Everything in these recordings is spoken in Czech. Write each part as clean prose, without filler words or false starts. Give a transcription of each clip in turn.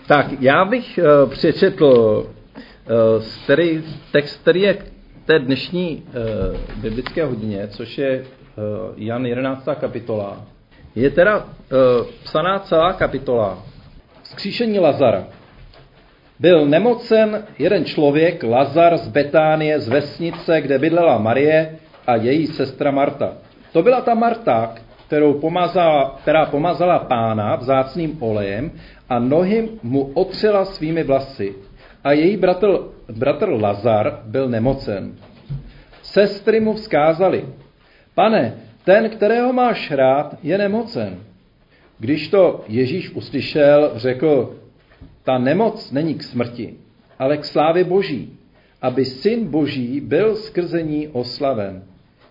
Tak, já bych přečetl text, který je v té dnešní biblické hodině, což je Jan 11. kapitola. Je teda psaná celá kapitola. Vzkříšení Lazara. Byl nemocen jeden člověk, Lazar z Betánie, z vesnice, kde bydlela Marie a její sestra Marta. To byla ta Marta, která pomazala Pána vzácným olejem a nohy mu otřela svými vlasy. A její bratr Lazar byl nemocen. Sestry mu vzkázali: Pane, ten, kterého máš rád, je nemocen. Když to Ježíš uslyšel, řekl: Ta nemoc není k smrti, ale k slávě Boží, aby Syn Boží byl skrze ní oslaven.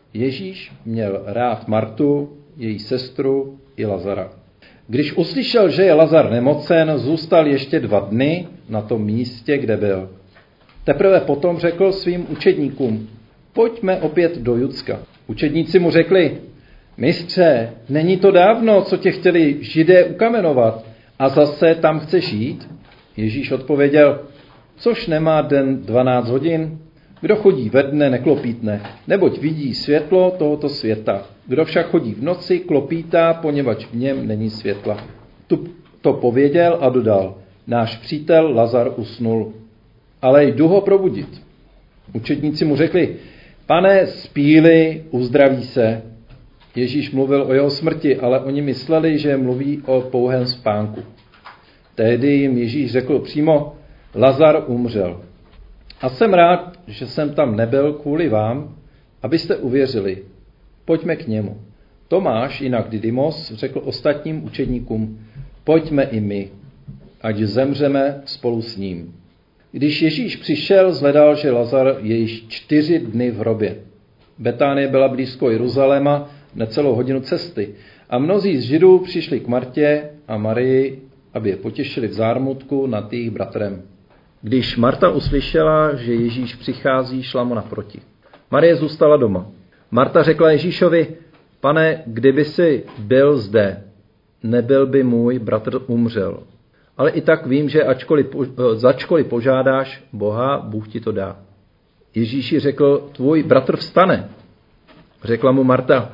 Ježíš měl rád Martu, její sestru i Lazara. Když uslyšel, že je Lazar nemocen, zůstal ještě 2 dny na tom místě, kde byl. Teprve potom řekl svým učedníkům: Pojďme opět do Judska. Učedníci mu řekli: Mistře, není to dávno, co tě chtěli Židé ukamenovat, a zase tam chceš jít? Ježíš odpověděl: Což nemá den 12 hodin? Kdo chodí ve dne, neklopítne, neboť vidí světlo tohoto světa. Kdo však chodí v noci, klopítá, poněvadž v něm není světla. To pověděl a dodal: Náš přítel Lazar usnul, ale jdu ho probudit. Učedníci mu řekli: Pane, spí-li, uzdraví se. Ježíš mluvil o jeho smrti, ale oni mysleli, že mluví o pouhém spánku. Tehdy jim Ježíš řekl přímo: Lazar umřel. A jsem rád, že jsem tam nebyl kvůli vám, abyste uvěřili. Pojďme k němu. Tomáš, jinak Didymos, řekl ostatním učedníkům: Pojďme i my, ať zemřeme spolu s ním. Když Ježíš přišel, zhledal, že Lazar je již 4 dny v hrobě. Betánie byla blízko Jeruzaléma, necelou hodinu cesty, a mnozí z Židů přišli k Martě a Marii, aby je potěšili v zármutku nad jejich bratrem. Když Marta uslyšela, že Ježíš přichází, šla mu naproti. Marie zůstala doma. Marta řekla Ježíšovi: Pane, kdyby jsi byl zde, nebyl by můj bratr umřel. Ale i tak vím, že začkoliv požádáš Boha, Bůh ti to dá. Ježíš jí řekl: Tvůj bratr vstane. Řekla mu Marta: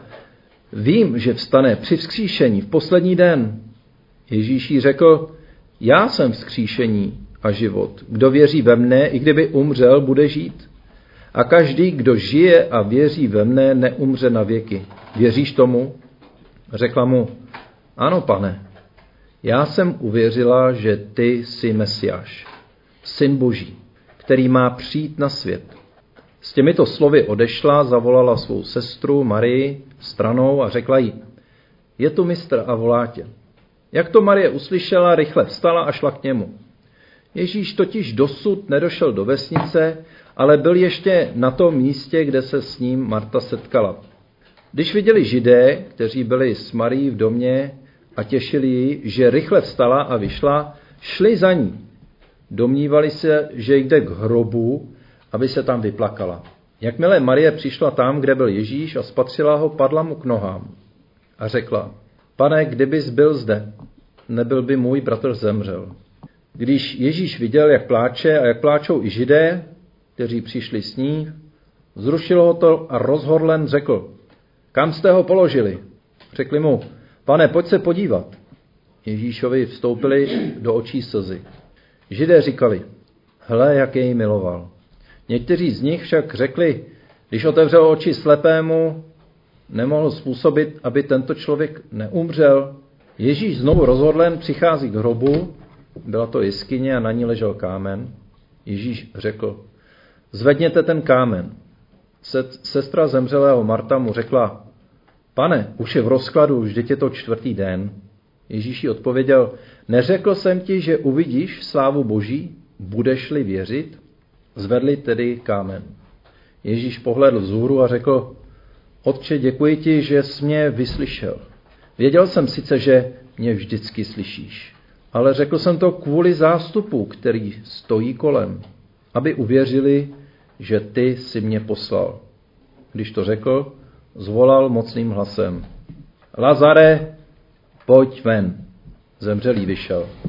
Vím, že vstane při vzkříšení v poslední den. Ježíš jí řekl: Já jsem vzkříšení a život. Kdo věří ve mne, i kdyby umřel, bude žít. A každý, kdo žije a věří ve mne, neumře na věky. Věříš tomu? Řekla mu: Ano, Pane. Já jsem uvěřila, že ty jsi Mesiáš, Syn Boží, který má přijít na svět. S těmito slovy odešla, zavolala svou sestru Marii stranou a řekla jí: Je tu mistr a volá tě. Jak to Marie uslyšela, rychle vstala a šla k němu. Ježíš totiž dosud nedošel do vesnice, ale byl ještě na tom místě, kde se s ním Marta setkala. Když viděli Židé, kteří byli s Marií v domě a těšili ji, že rychle vstala a vyšla, šli za ní. Domnívali se, že jde k hrobu, aby se tam vyplakala. Jakmile Marie přišla tam, kde byl Ježíš, a spatřila ho, padla mu k nohám a řekla: Pane, kdybys byl zde, nebyl by můj bratr zemřel. Když Ježíš viděl, jak pláče a jak pláčou i Židé, kteří přišli s ní, zrušilo ho to a rozhorlen řekl: Kam jste ho položili? Řekli mu: Pane, pojď se podívat. Ježíšovi vstoupili do očí slzy. Židé říkali: Hle, jak jej miloval. Někteří z nich však řekli: Když otevřel oči slepému, nemohl způsobit, aby tento člověk neumřel. Ježíš znovu rozhodlen přichází k hrobu, byla to jeskyně a na ní ležel kámen. Ježíš řekl: Zvedněte ten kámen. Sestra zemřelého Marta mu řekla: Pane, už je v rozkladu, vždyť je to 4. den. Ježíš jí odpověděl: Neřekl jsem ti, že uvidíš slávu Boží, budeš-li věřit? Zvedli tedy kámen. Ježíš pohlédl vzhůru a řekl: Otče, děkuji ti, že jsi mě vyslyšel. Věděl jsem sice, že mě vždycky slyšíš, ale řekl jsem to kvůli zástupu, který stojí kolem, aby uvěřili, že ty jsi mě poslal. Když to řekl, zvolal mocným hlasem: Lazare, pojď ven. Zemřelý vyšel.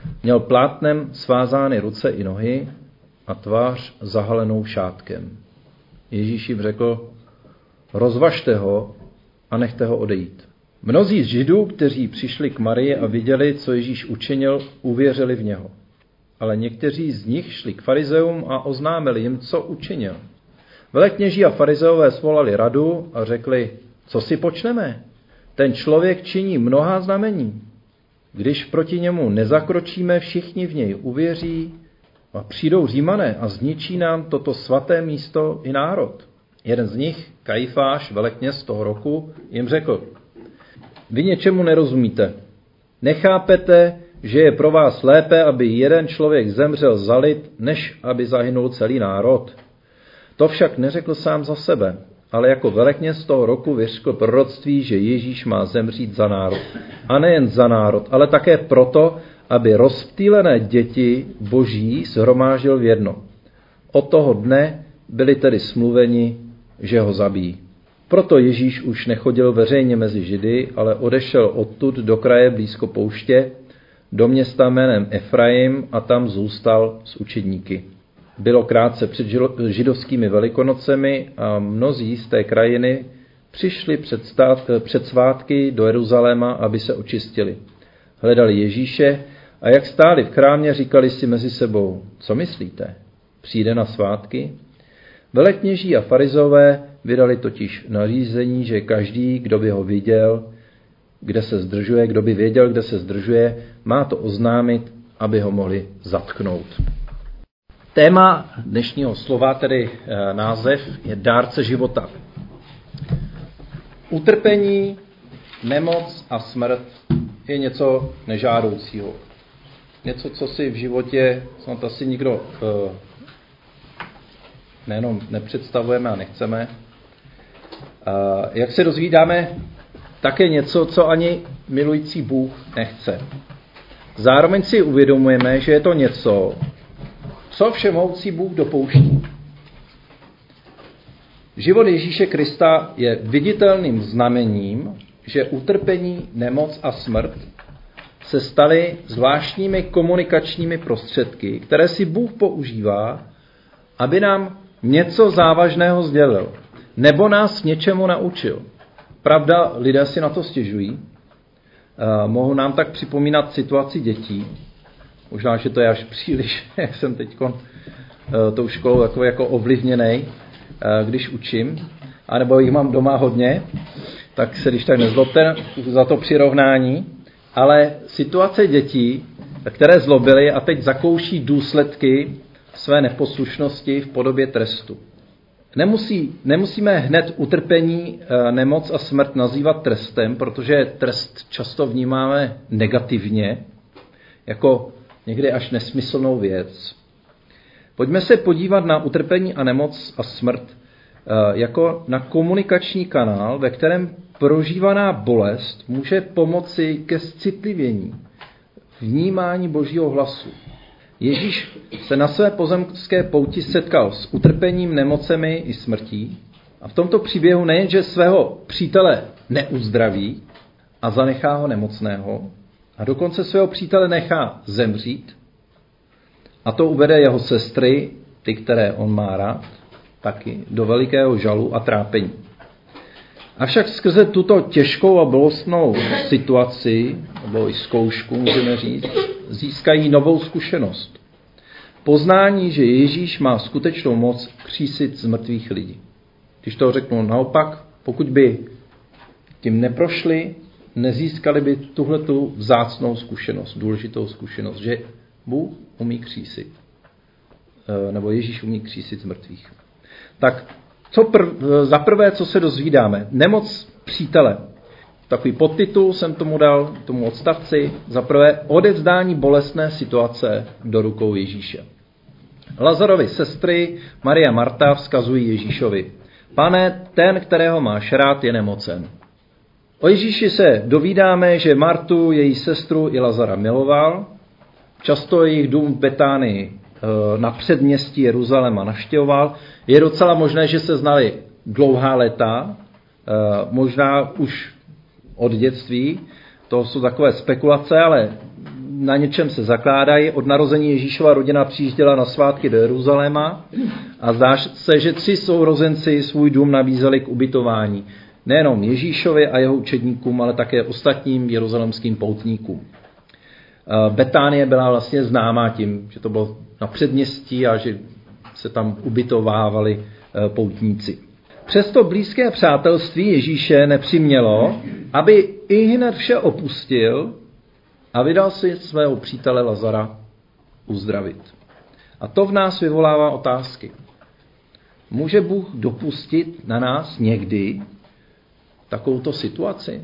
Měl plátnem svázány ruce i nohy a tvář zahalenou šátkem. Ježíš jim řekl, rozvažte ho a nechte ho odejít. Mnozí z Židů, kteří přišli k Marii a viděli, co Ježíš učinil, uvěřili v něho. Ale někteří z nich šli k farizeům a oznámili jim, co učinil. Velekněží a farizeové svolali radu a řekli, co si počneme? Ten člověk činí mnohá znamení. Když proti němu nezakročíme, všichni v něj uvěří a přijdou Římané a zničí nám toto svaté místo i národ. Jeden z nich, Kajfáš, velekněz toho roku, jim řekl, vy něčemu nerozumíte. Nechápete, že je pro vás lépe, aby jeden člověk zemřel za lid, než aby zahynul celý národ. To však neřekl sám za sebe, ale jako velekněz toho roku vyřkl proroctví, že Ježíš má zemřít za národ. A nejen za národ, ale také proto, aby rozptýlené děti boží shromáždil v jedno. Od toho dne byli tedy smluveni, že ho zabijí. Proto Ježíš už nechodil veřejně mezi Židy, ale odešel odtud do kraje blízko pouště, do města jménem Efraim a tam zůstal s učedníky. Bylo krátce před židovskými velikonocemi a mnozí z té krajiny přišli před svátky do Jeruzaléma, aby se očistili. Hledali Ježíše a jak stáli v chrámě, říkali si mezi sebou, co myslíte, přijde na svátky? Velekněží a farizové vydali totiž nařízení, že každý, kdo by ho viděl, kdo by věděl, kde se zdržuje, má to oznámit, aby ho mohli zatknout. Téma dnešního slova, tedy název, je dárce života. Utrpení, nemoc a smrt je něco nežádoucího. Něco, co si v životě snad asi nikdo nejenom nepředstavujeme a nechceme. Jak se dozvídáme, také něco, co ani milující Bůh nechce. Zároveň si uvědomujeme, že je to něco, co všemohoucí Bůh dopouští. Život Ježíše Krista je viditelným znamením, že utrpení, nemoc a smrt se staly zvláštními komunikačními prostředky, které si Bůh používá, aby nám něco závažného sdělil, nebo nás něčemu naučil. Pravda, lidé si na to stěžují. Mohou nám tak připomínat situaci dětí. Možná, že to je až příliš, jak jsem teď tou školou takový jako ovlivněnej, když učím, anebo jich mám doma hodně, tak se když tak nezlobte za to přirovnání, ale situace dětí, které zlobily a teď zakouší důsledky své neposlušnosti v podobě trestu. Nemusíme hned utrpení, nemoc a smrt nazývat trestem, protože trest často vnímáme negativně, jako někdy až nesmyslnou věc. Pojďme se podívat na utrpení a nemoc a smrt jako na komunikační kanál, ve kterém prožívaná bolest může pomoci ke citlivění, vnímání Božího hlasu. Ježíš se na své pozemské pouti setkal s utrpením, nemocemi i smrtí a v tomto příběhu nejenže svého přítele neuzdraví a zanechá ho nemocného, a dokonce svého přítele nechá zemřít, a to uvede jeho sestry, ty, které on má rád, taky do velikého žalu a trápení. Avšak skrze tuto těžkou a bolestnou situaci, nebo i zkoušku, můžeme říct, získají novou zkušenost. Poznání, že Ježíš má skutečnou moc křísit z mrtvých lidí. Když to řeknu naopak, pokud by tím neprošli, nezískali by tuhletu vzácnou zkušenost, důležitou zkušenost, že Bůh umí křísit, nebo Ježíš umí křísit z mrtvých. Tak za prvé, co se dozvídáme? Nemoc přítele. Takový podtitul jsem tomu dal, tomu odstavci. Za prvé, odevzdání bolestné situace do rukou Ježíše. Lazarovi sestry Maria a Marta vzkazují Ježíšovi: Pane, ten, kterého máš rád, je nemocen. O Ježíši se dovídáme, že Martu, její sestru i Lazara miloval. Často jejich dům v Betánii na předměstí Jeruzaléma navštěvoval. Je docela možné, že se znali dlouhá léta, možná už od dětství. To jsou takové spekulace, ale na něčem se zakládají. Od narození Ježíšova rodina přijížděla na svátky do Jeruzaléma a zdá se, že 3 sourozenci svůj dům nabízeli k ubytování. Nejenom Ježíšovi a jeho učedníkům, ale také ostatním jeruzalemským poutníkům. Betánie byla vlastně známá tím, že to bylo na předměstí a že se tam ubytovávali poutníci. Přesto blízké přátelství Ježíše nepřimělo, aby ihned vše opustil a vydal si svého přítele Lazara uzdravit. A to v nás vyvolává otázky. Může Bůh dopustit na nás někdy takovouto situaci?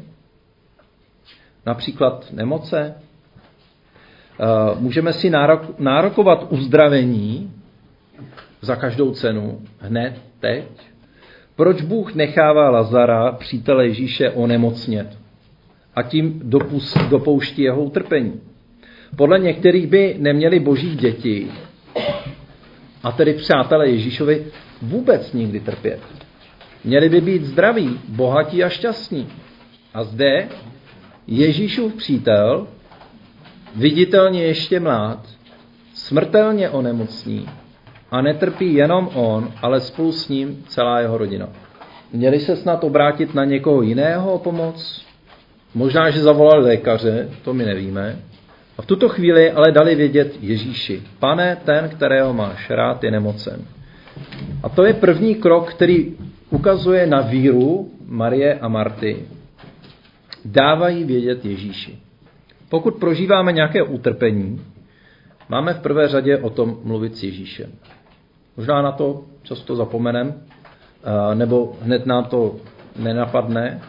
Například nemoce? Můžeme si nárokovat uzdravení za každou cenu, hned, teď? Proč Bůh nechává Lazara, přítele Ježíše, onemocnět a tím dopouští jeho utrpení? Podle některých by neměli boží děti, a tedy přátelé Ježíšovi, vůbec nikdy trpět. Měli by být zdraví, bohatí a šťastní. A zde Ježíšův přítel, viditelně ještě mlád, smrtelně onemocní a netrpí jenom on, ale spolu s ním celá jeho rodina. Měli se snad obrátit na někoho jiného o pomoc? Možná, že zavolali lékaře, to my nevíme. A v tuto chvíli ale dali vědět Ježíši: Pane, ten, kterého máš rád, je nemocen. A to je první krok, který ukazuje na víru Marie a Marty. Dávají vědět Ježíši. Pokud prožíváme nějaké utrpení, máme v prvé řadě o tom mluvit s Ježíšem. Možná na to často zapomeneme, nebo hned nám to nenapadne,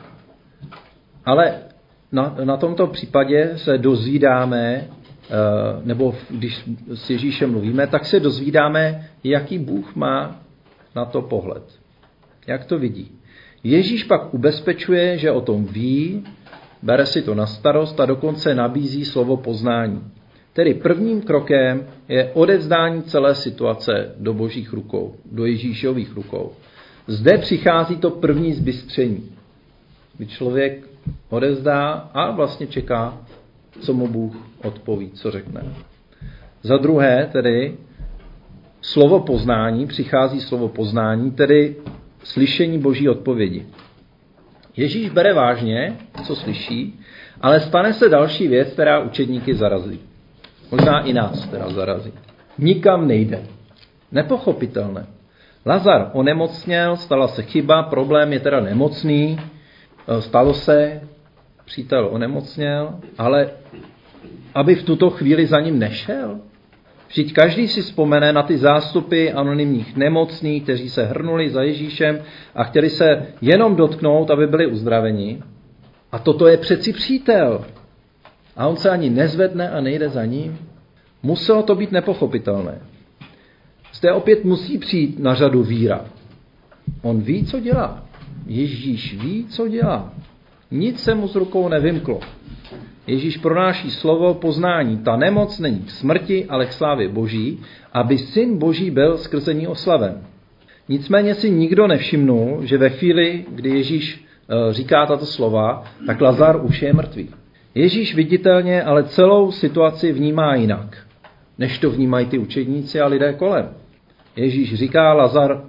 ale na tomto případě se dozvídáme, nebo když s Ježíšem mluvíme, tak se dozvídáme, jaký Bůh má na to pohled. Jak to vidí. Ježíš pak ubezpečuje, že o tom ví, bere si to na starost a dokonce nabízí slovo poznání. Tedy prvním krokem je odevzdání celé situace do božích rukou, do Ježíšových rukou. Zde přichází to první zbystření, kdy člověk odevzdá a vlastně čeká, co mu Bůh odpoví, co řekne. Za druhé tedy slovo poznání, přichází slovo poznání, tedy slyšení boží odpovědi. Ježíš bere vážně, co slyší, ale stane se další věc, která učedníky zarazí. Možná i nás teda zarazí. Nikam nejde. Nepochopitelné. Lazar onemocněl, stala se chyba, problém je teda nemocný, stalo se, přítel onemocněl, ale aby v tuto chvíli za ním nešel. Vždyť každý si vzpomene na ty zástupy anonymních nemocných, kteří se hrnuli za Ježíšem a chtěli se jenom dotknout, aby byli uzdraveni. A toto je přeci přítel. A on se ani nezvedne a nejde za ním. Muselo to být nepochopitelné. Zde opět musí přijít na řadu víra. On ví, co dělá. Ježíš ví, co dělá. Nic se mu z rukou nevymklo. Ježíš pronáší slovo poznání. Ta nemoc není k smrti, ale k slávě Boží, aby Syn Boží byl skrze ní oslaven. Nicméně si nikdo nevšimnul, že ve chvíli, kdy Ježíš říká tato slova, tak Lazar už je mrtvý. Ježíš viditelně ale celou situaci vnímá jinak, než to vnímají ty učedníci a lidé kolem. Ježíš říká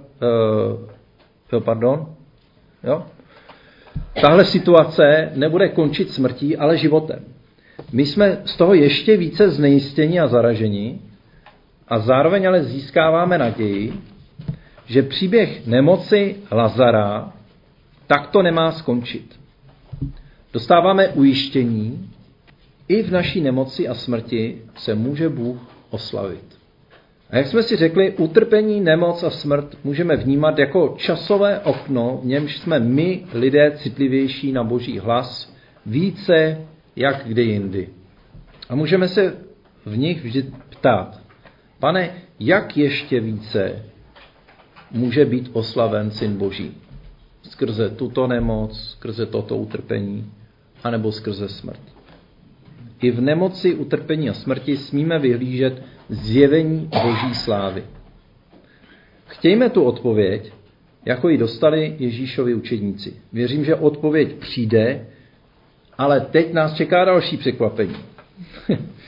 tahle situace nebude končit smrtí, ale životem. My jsme z toho ještě více znejistěni a zaraženi a zároveň ale získáváme naději, že příběh nemoci Lazara takto nemá skončit. Dostáváme ujištění, i v naší nemoci a smrti se může Bůh oslavit. A jak jsme si řekli, utrpení, nemoc a smrt můžeme vnímat jako časové okno, v němž jsme my, lidé, citlivější na Boží hlas, více jak kdy jindy. A můžeme se v nich vždy ptát: Pane, jak ještě více může být oslaven Syn Boží? Skrze tuto nemoc, skrze toto utrpení, anebo skrze smrt. I v nemoci, utrpení a smrti smíme vyhlížet zjevení Boží slávy. Chtějme tu odpověď, jako ji dostali Ježíšovi učedníci. Věřím, že odpověď přijde, ale teď nás čeká další překvapení.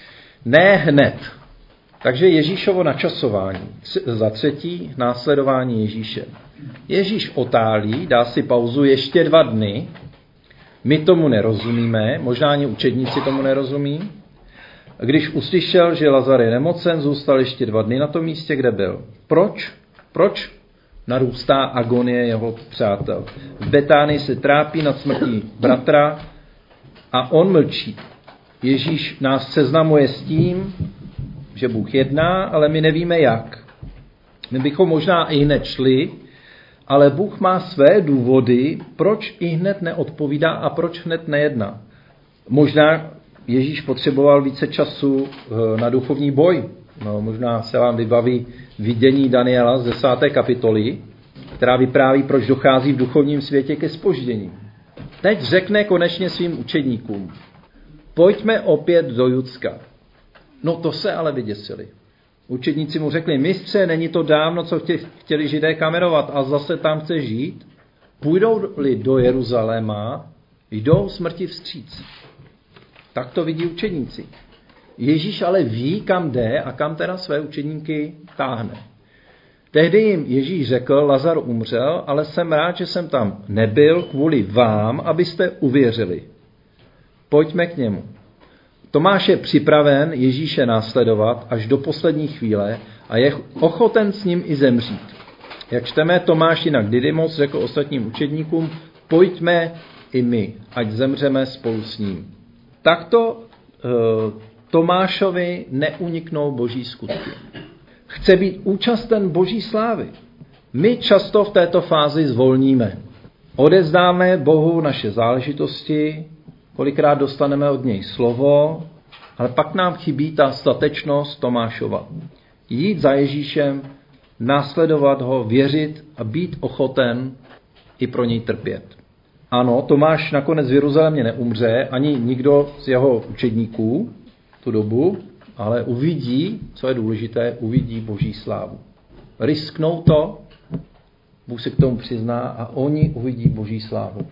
Ne hned. Takže Ježíšovo načasování. Za třetí, následování Ježíše. Ježíš otálí, dá si pauzu ještě 2 dny. My tomu nerozumíme, možná ani učedníci tomu nerozumí. Když uslyšel, že Lazar je nemocen, zůstal ještě 2 dny na tom místě, kde byl. Proč narůstá agonie jeho přátel? V Betánii se trápí nad smrtí bratra a on mlčí. Ježíš nás seznamuje s tím, že Bůh jedná, ale my nevíme jak. My bychom možná i hned šli, ale Bůh má své důvody, proč i hned neodpovídá a proč hned nejedná. Možná Ježíš potřeboval více času na duchovní boj. No, možná se vám vybaví vidění Daniela z 10. kapitoly, která vypráví, proč dochází v duchovním světě ke zpoždění. Teď řekne konečně svým učedníkům: pojďme opět do Judska. No to se ale vyděsili. Učedníci mu řekli: mistře, není to dávno, co chtěli Židé kamerovat a zase tam chce žít? Půjdou-li do Jeruzaléma, jdou smrti vstříc. Tak to vidí učedníci. Ježíš ale ví, kam jde a kam teda své učedníky táhne. Tehdy jim Ježíš řekl: Lazar umřel, ale jsem rád, že jsem tam nebyl kvůli vám, abyste uvěřili. Pojďme k němu. Tomáš je připraven Ježíše následovat až do poslední chvíle a je ochoten s ním i zemřít. Jak čteme, Tomáš jinak Didymos řekl ostatním učedníkům: pojďme i my, ať zemřeme spolu s ním. Takto Tomášovi neuniknou boží skutky. Chce být účasten boží slávy. My často v této fázi zvolníme. Odevzdáme Bohu naše záležitosti, kolikrát dostaneme od něj slovo, ale pak nám chybí ta statečnost Tomášova. Jít za Ježíšem, následovat ho, věřit a být ochoten i pro něj trpět. Ano, Tomáš nakonec v Jeruzalémě neumře, ani nikdo z jeho učedníků tu dobu, ale uvidí, co je důležité, uvidí boží slávu. Risknou to, Bůh se k tomu přizná a oni uvidí boží slávu.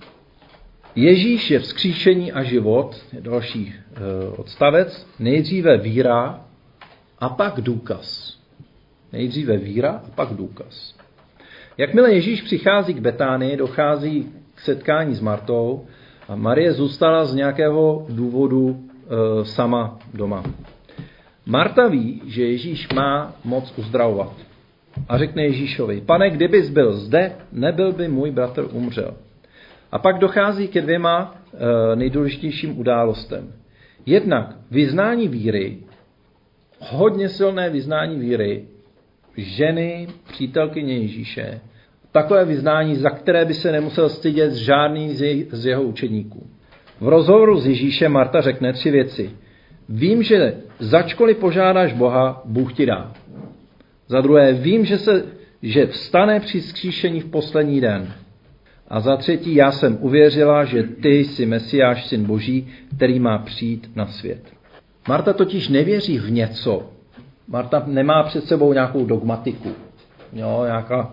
Ježíš je vzkříšení a život, je další odstavec, nejdříve víra a pak důkaz. Nejdříve víra a pak důkaz. Jakmile Ježíš přichází k Betánii, dochází k setkání s Martou a Marie zůstala z nějakého důvodu sama doma. Marta ví, že Ježíš má moc uzdravovat a řekne Ježíšovi: Pane, kdybys byl zde, nebyl by můj bratr umřel. A pak dochází ke 2 nejdůležitějším událostem. Jednak vyznání víry, hodně silné vyznání víry ženy, přítelkyně Ježíše. Takové vyznání, za které by se nemusel stydět žádný z jeho učedníků. V rozhovoru s Ježíšem Marta řekne 3 věci. Vím, že začkoliv požádáš Boha, Bůh ti dá. Za druhé, vím, že vstane při vzkříšení v poslední den. A za třetí, já jsem uvěřila, že ty jsi Mesiáš, syn Boží, který má přijít na svět. Marta totiž nevěří v něco. Marta nemá před sebou nějakou dogmatiku. Jo, nějaká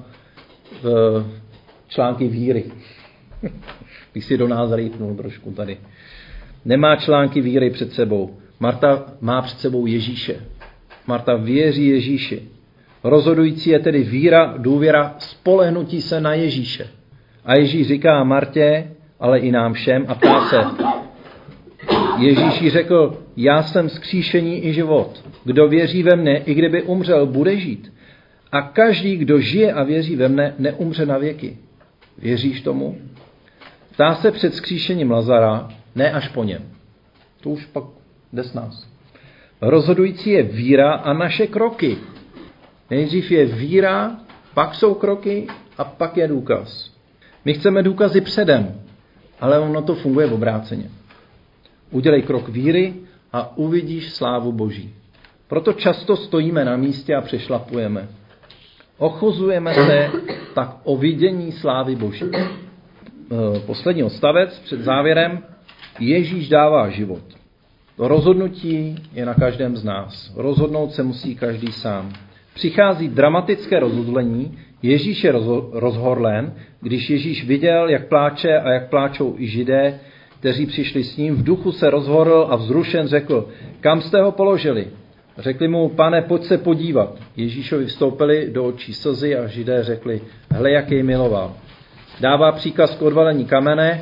články víry. Bych si do nás rýpnul trošku tady. Nemá články víry před sebou. Marta má před sebou Ježíše. Marta věří Ježíši. Rozhodující je tedy víra, důvěra, spolehnutí se na Ježíše. A Ježíš říká Martě, ale i nám všem a ptá se. Ježíš jí řekl: já jsem vzkříšení i život. Kdo věří ve mne, i kdyby umřel, bude žít. A každý, kdo žije a věří ve mne, neumře na věky. Věříš tomu? Ptá se před vzkříšením Lazara, ne až po něm. To už pak jde s nás. Rozhodující je víra a naše kroky. Nejdřív je víra, pak jsou kroky a pak je důkaz. My chceme důkazy předem, ale ono to funguje v obráceně. Udělej krok víry a uvidíš slávu Boží. Proto často stojíme na místě a přešlapujeme. Ochuzujeme se tak o vidění slávy Boží. Poslední odstavec před závěrem. Ježíš dává život. To rozhodnutí je na každém z nás. Rozhodnout se musí každý sám. Přichází dramatické rozhodlení. Ježíš je rozhorlen, když Ježíš viděl, jak pláče a jak pláčou i Židé, kteří přišli s ním, v duchu se rozhorl a vzrušen řekl: kam jste ho položili? Řekli mu: Pane, pojď se podívat. Ježíšovi vstoupili do očí slzy a Židé řekli: hle, jak jej miloval. Dává příkaz k odvalení kamene,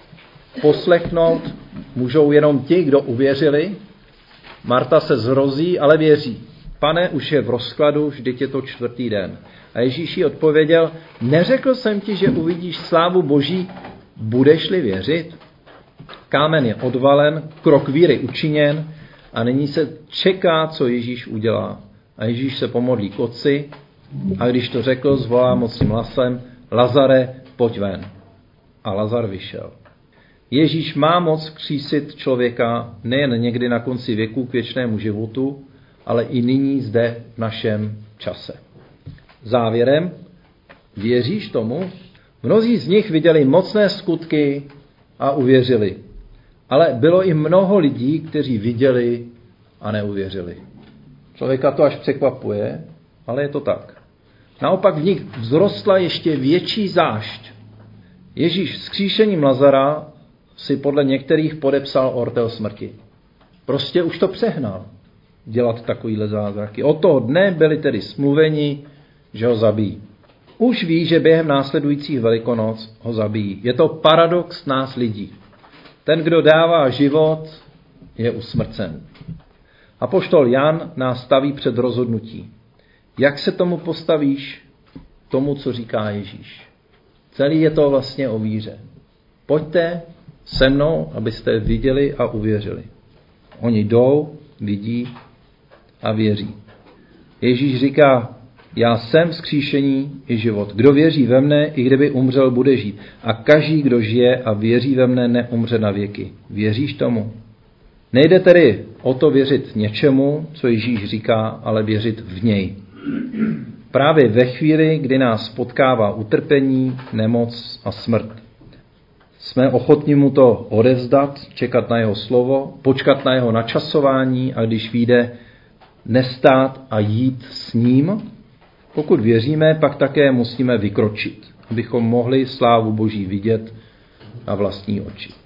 poslechnout můžou jenom ti, kdo uvěřili. Marta se zhrozí, ale věří. Pane, už je v rozkladu, vždyť je to 4. den. A Ježíš jí odpověděl: neřekl jsem ti, že uvidíš slávu Boží, budeš-li věřit? Kámen je odvalen, krok víry učiněn a nyní se čeká, co Ježíš udělá. A Ježíš se pomodlí k Otci a když to řekl, zvolá mocným hlasem: Lazare, pojď ven. A Lazar vyšel. Ježíš má moc vzkřísit člověka nejen někdy na konci věku k věčnému životu, ale i nyní zde v našem čase. Závěrem, věříš tomu? Mnozí z nich viděli mocné skutky a uvěřili. Ale bylo i mnoho lidí, kteří viděli a neuvěřili. Člověka to až překvapuje, ale je to tak. Naopak v nich vzrostla ještě větší zášť. Ježíš vzkříšením Lazara si podle některých podepsal ortel smrti. Prostě už to přehnal dělat takovýhle zázraky. Od toho dne byli tedy smluveni, že ho zabijí. Už ví, že během následujících Velikonoc ho zabijí. Je to paradox nás lidí. Ten, kdo dává život, je usmrcen. Apoštol Jan nás staví před rozhodnutí. Jak se tomu postavíš, tomu, co říká Ježíš? Celý je to vlastně o víře. Pojďte se mnou, abyste viděli a uvěřili. Oni jdou, vidí a věří. Ježíš říká: já jsem vzkříšení i život. Kdo věří ve mne, i kdyby umřel, bude žít. A každý, kdo žije a věří ve mne, neumře na věky. Věříš tomu? Nejde tedy o to věřit něčemu, co Ježíš říká, ale věřit v něj. Právě ve chvíli, kdy nás potkává utrpení, nemoc a smrt. Jsme ochotní mu to odevzdat, čekat na jeho slovo, počkat na jeho načasování a když vyjde, nestát a jít s ním. Pokud věříme, pak také musíme vykročit, abychom mohli slávu Boží vidět na vlastní oči.